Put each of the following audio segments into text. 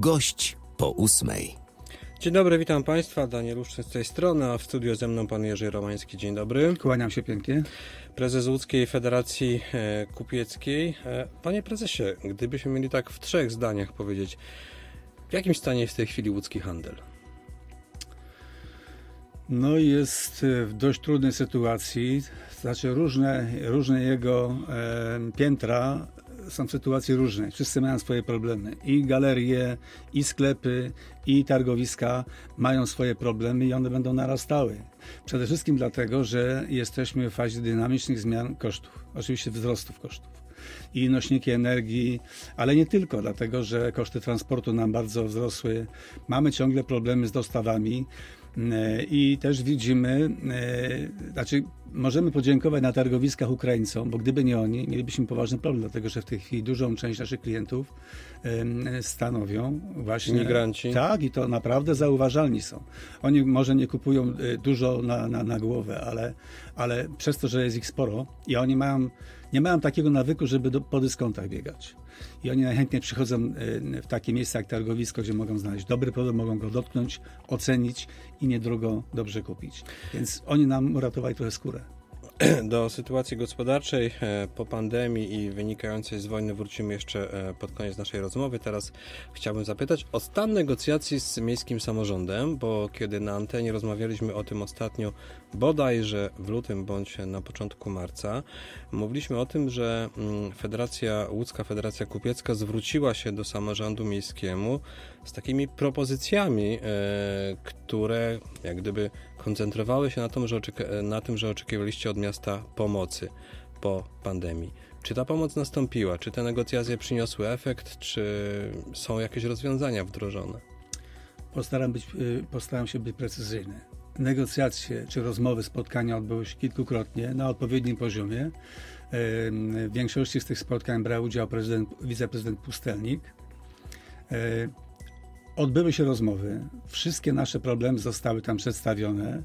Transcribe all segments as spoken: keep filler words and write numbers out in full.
Gość po ósmej. Dzień dobry, witam Państwa. Daniel Uszczyn z tej strony, a w studiu ze mną pan Jerzy Romański. Dzień dobry. Kłaniam się pięknie. Prezes Łódzkiej Federacji Kupieckiej. Panie prezesie, gdybyśmy mieli tak w trzech zdaniach powiedzieć, w jakim stanie jest w tej chwili łódzki handel? No jest w dość trudnej sytuacji, znaczy różne, różne jego e, piętra są w sytuacji różnej. Wszyscy mają swoje problemy. I galerie, i sklepy, i targowiska mają swoje problemy i one będą narastały. Przede wszystkim dlatego, że jesteśmy w fazie dynamicznych zmian kosztów. Oczywiście wzrostów kosztów. I nośniki energii, ale nie tylko, dlatego że koszty transportu nam bardzo wzrosły. Mamy ciągle problemy z dostawami. I też widzimy, znaczy możemy podziękować na targowiskach Ukraińcom, bo gdyby nie oni, mielibyśmy poważny problem, dlatego że w tej chwili dużą część naszych klientów stanowią właśnie migranci. Tak, i to naprawdę zauważalni są. Oni może nie kupują dużo na, na, na głowę, ale, ale przez to, że jest ich sporo i oni mają, nie mają takiego nawyku, żeby do, po dyskontach biegać. I oni najchętniej przychodzą w takie miejsca jak targowisko, gdzie mogą znaleźć dobry produkt, mogą go dotknąć, ocenić i niedrogo dobrze kupić. Więc oni nam uratowali trochę skórę. Do sytuacji gospodarczej po pandemii i wynikającej z wojny wrócimy jeszcze pod koniec naszej rozmowy. Teraz chciałbym zapytać o stan negocjacji z miejskim samorządem, bo kiedy na antenie rozmawialiśmy o tym ostatnio, bodajże w lutym bądź na początku marca, mówiliśmy o tym, że Federacja Łódzka Federacja Kupiecka zwróciła się do samorządu miejskiemu z takimi propozycjami, które jak gdyby koncentrowały się na tym, że, oczeki- na tym, że oczekiwaliście od miasta pomocy po pandemii. Czy ta pomoc nastąpiła? Czy te negocjacje przyniosły efekt? Czy są jakieś rozwiązania wdrożone? Postaram, być, postaram się być precyzyjny. Negocjacje czy rozmowy, spotkania odbyły się kilkukrotnie na odpowiednim poziomie. W większości z tych spotkań brał udział prezydent, wiceprezydent Pustelnik. Odbyły się rozmowy, wszystkie nasze problemy zostały tam przedstawione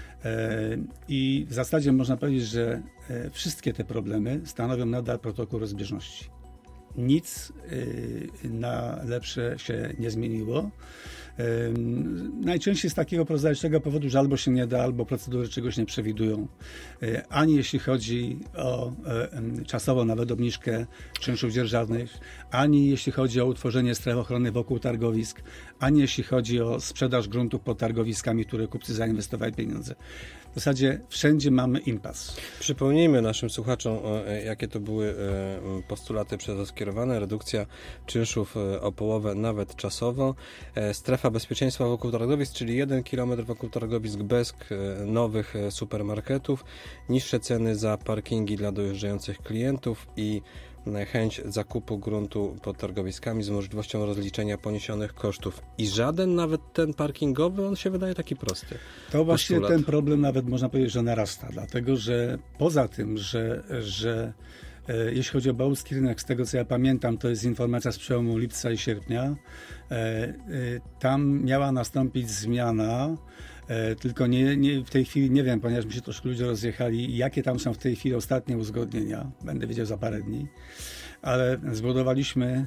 i w zasadzie można powiedzieć, że wszystkie te problemy stanowią nadal protokół rozbieżności. Nic na lepsze się nie zmieniło. Najczęściej z takiego prozaicznego powodu, że albo się nie da, albo procedury czegoś nie przewidują. Ani jeśli chodzi o czasową nawet obniżkę czynszów dzierżawnych, ani jeśli chodzi o utworzenie stref ochrony wokół targowisk, ani jeśli chodzi o sprzedaż gruntów pod targowiskami, które kupcy zainwestowali pieniądze. W zasadzie wszędzie mamy impas. Przypomnijmy naszym słuchaczom, jakie to były postulaty przez was skierowane. Redukcja czynszów o połowę, nawet czasowo. Strefa bezpieczeństwa wokół targowisk, czyli jeden kilometr wokół targowisk bez nowych supermarketów. Niższe ceny za parkingi dla dojeżdżających klientów i chęć zakupu gruntu pod targowiskami z możliwością rozliczenia poniesionych kosztów. I żaden, nawet ten parkingowy, on się wydaje taki prosty. To właśnie postulat. Ten problem nawet można powiedzieć, że narasta, dlatego że poza tym, że, że e, jeśli chodzi o bałtycki rynek, z tego co ja pamiętam, to jest informacja z przełomu lipca i sierpnia, e, e, tam miała nastąpić zmiana, E, tylko nie, nie, w tej chwili nie wiem, ponieważ mi się troszkę ludzie rozjechali, jakie tam są w tej chwili ostatnie uzgodnienia. Będę wiedział za parę dni. Ale zbudowaliśmy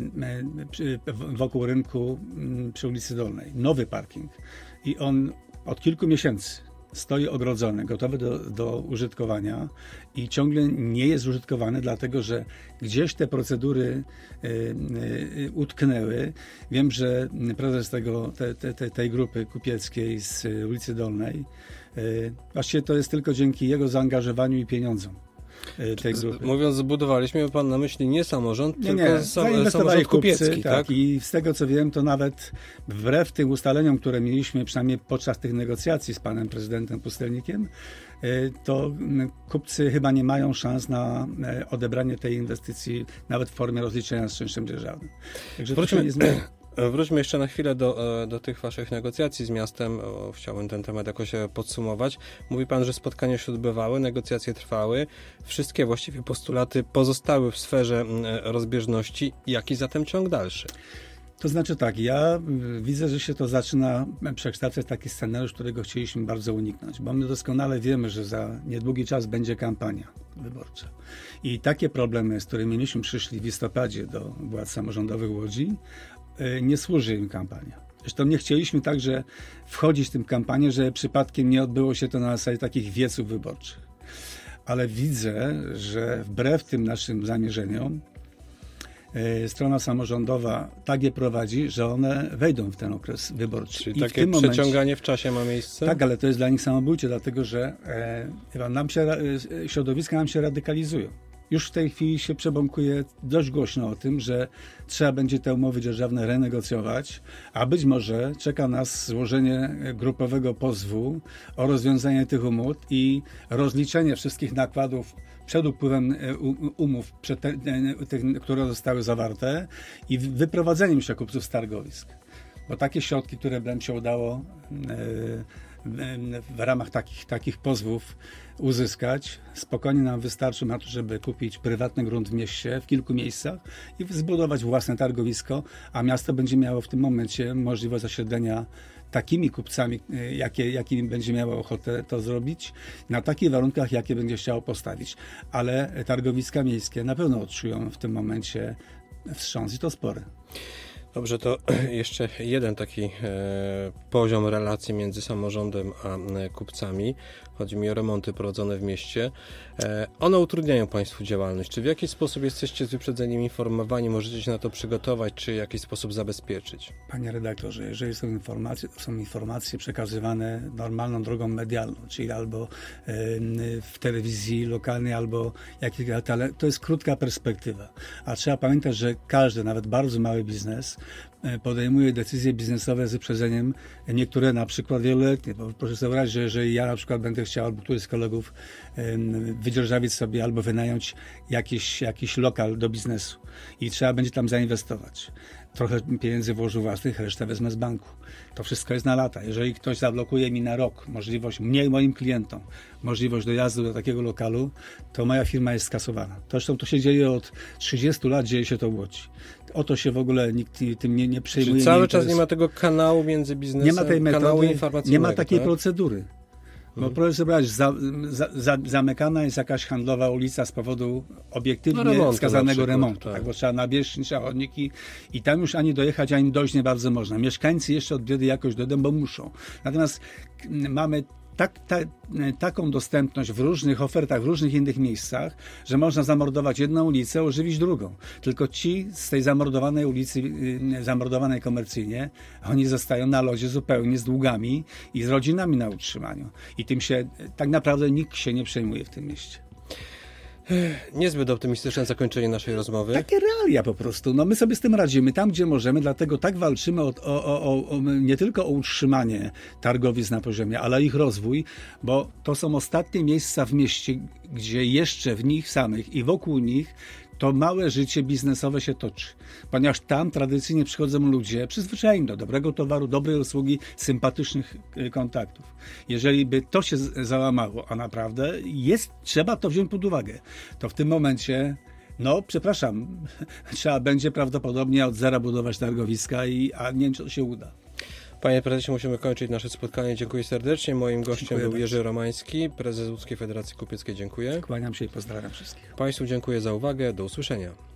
y, y, wokół rynku y, przy ulicy Dolnej nowy parking. I on od kilku miesięcy stoi ogrodzony, gotowy do, do użytkowania i ciągle nie jest użytkowany, dlatego że gdzieś te procedury y, y, utknęły. Wiem, że prezes tego, te, te, te, tej grupy kupieckiej z ulicy Dolnej, y, właściwie to jest tylko dzięki jego zaangażowaniu i pieniądzom tej grupy. Mówiąc zbudowaliśmy, ma pan na myśli nie samorząd, nie, tylko nie. sam, samorząd kupiecki. Kupcy, tak? tak? I z tego co wiem, to nawet wbrew tym ustaleniom, które mieliśmy przynajmniej podczas tych negocjacji z panem prezydentem Pustelnikiem, to kupcy chyba nie mają szans na odebranie tej inwestycji nawet w formie rozliczenia z czynszem dzierżawnym. Także to się nie zmieni. Wróćmy jeszcze na chwilę do, do tych waszych negocjacji z miastem. O, chciałbym ten temat jakoś podsumować. Mówi pan, że spotkania się odbywały, negocjacje trwały. Wszystkie właściwie postulaty pozostały w sferze rozbieżności. Jaki zatem ciąg dalszy? To znaczy tak, ja widzę, że się to zaczyna przekształcać w taki scenariusz, którego chcieliśmy bardzo uniknąć, bo my doskonale wiemy, że za niedługi czas będzie kampania wyborcza. I takie problemy, z którymi myśmy przyszli w listopadzie do władz samorządowych Łodzi, nie służy im kampania. Zresztą nie chcieliśmy także wchodzić w tę kampanię, że przypadkiem nie odbyło się to na zasadzie takich wieców wyborczych. Ale widzę, że wbrew tym naszym zamierzeniom strona samorządowa tak je prowadzi, że one wejdą w ten okres wyborczy. Czyli I takie w tym momencie, przeciąganie w czasie ma miejsce? Tak, ale to jest dla nich samobójcze, dlatego że e, nam się, e, środowiska nam się radykalizują. Już w tej chwili się przebąkuje dość głośno o tym, że trzeba będzie te umowy dzierżawne renegocjować, a być może czeka nas złożenie grupowego pozwu o rozwiązanie tych umów i rozliczenie wszystkich nakładów przed upływem umów, przed te, tych, które zostały zawarte i wyprowadzeniem się kupców z targowisk. Bo takie środki, które by nam się udało w ramach takich, takich pozwów uzyskać, spokojnie nam wystarczy na to, żeby kupić prywatny grunt w mieście, w kilku miejscach i zbudować własne targowisko, a miasto będzie miało w tym momencie możliwość zasiedlenia takimi kupcami, jakie, jakimi będzie miało ochotę to zrobić, na takich warunkach, jakie będzie chciało postawić. Ale targowiska miejskie na pewno odczują w tym momencie wstrząs i to spory. Dobrze, to jeszcze jeden taki e, poziom relacji między samorządem a e, kupcami. Chodzi mi o remonty prowadzone w mieście. E, one utrudniają Państwu działalność. Czy w jakiś sposób jesteście z wyprzedzeniem informowani? Możecie się na to przygotować, czy w jakiś sposób zabezpieczyć? Panie redaktorze, jeżeli są informacje, to są informacje przekazywane normalną drogą medialną, czyli albo e, w telewizji lokalnej, albo jakiś, ale to jest krótka perspektywa. A trzeba pamiętać, że każdy, nawet bardzo mały biznes, podejmuje decyzje biznesowe z wyprzedzeniem, niektóre na przykład wieloletnie, bo proszę sobie wyobrazić, że jeżeli ja na przykład będę chciał, albo któryś z kolegów wydzierżawić sobie albo wynająć jakiś, jakiś lokal do biznesu i trzeba będzie tam zainwestować. Trochę pieniędzy włożył własnych, resztę wezmę z banku. To wszystko jest na lata. Jeżeli ktoś zablokuje mi na rok możliwość, mnie i moim klientom, możliwość dojazdu do takiego lokalu, to moja firma jest skasowana. Zresztą to się dzieje od trzydziestu lat, dzieje się to w Łodzi. O to się w ogóle nikt tym nie, nie przejmuje. Czyli cały nie czas nie ma tego kanału między biznesem, nie ma tej metody, kanału informacyjnego. Nie ma takiej tak? procedury. Bo proszę sobie wyobrazić, za, za, za, zamykana jest jakaś handlowa ulica z powodu obiektywnie no remontu wskazanego przykład, remontu, tak. tak, bo trzeba nawierzchnić, trzeba chodniki i tam już ani dojechać, ani dojść nie bardzo można. Mieszkańcy jeszcze od biedy jakoś dojdą, bo muszą. Natomiast mamy tak, ta, taką dostępność w różnych ofertach, w różnych innych miejscach, że można zamordować jedną ulicę, ożywić drugą. Tylko ci z tej zamordowanej ulicy, zamordowanej komercyjnie, oni zostają na lodzie zupełnie z długami i z rodzinami na utrzymaniu. I tym się tak naprawdę nikt się nie przejmuje w tym mieście. Niezbyt optymistyczne zakończenie naszej rozmowy. Takie realia po prostu. No my sobie z tym radzimy tam, gdzie możemy, dlatego tak walczymy o, o, o, o, nie tylko o utrzymanie targowisk na poziomie, ale ich rozwój, bo to są ostatnie miejsca w mieście, gdzie jeszcze w nich samych i wokół nich to małe życie biznesowe się toczy. Ponieważ tam tradycyjnie przychodzą ludzie przyzwyczajeni do dobrego towaru, dobrej usługi, sympatycznych kontaktów. Jeżeli by to się załamało, a naprawdę jest, trzeba to wziąć pod uwagę, to w tym momencie, no przepraszam, trzeba będzie prawdopodobnie od zera budować targowiska, i, a nie wiem, czy to się uda. Panie prezesie, musimy kończyć nasze spotkanie. Dziękuję serdecznie. Moim gościem Dziękuję był bardzo. Jerzy Romański, prezes Łódzkiej Federacji Kupieckiej. Dziękuję. Kłaniam się i pozdrawiam wszystkich. Państwu dziękuję za uwagę. Do usłyszenia.